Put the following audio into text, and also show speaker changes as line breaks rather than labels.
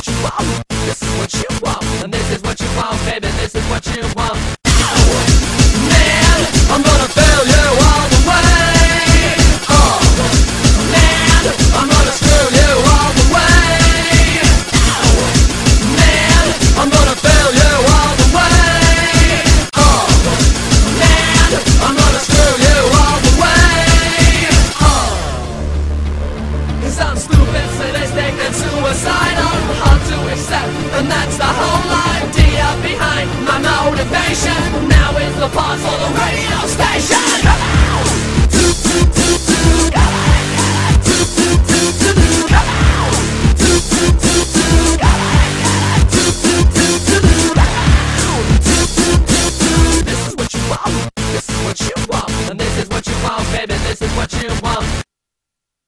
what you want. This is what you want. And this is what you want, baby. This is what you want. Man, I'm gonna fail you all the way. Oh, man, I'm gonna screw you all the way. Man, I'm gonna fail you all the way. Oh, man, I'm gonna screw you all the way. Oh, 'cause I'm stupid, sadistic, and suicidal. Hard to accept, and that's the whole idea behind my motivation. Now is the pause for the radio station.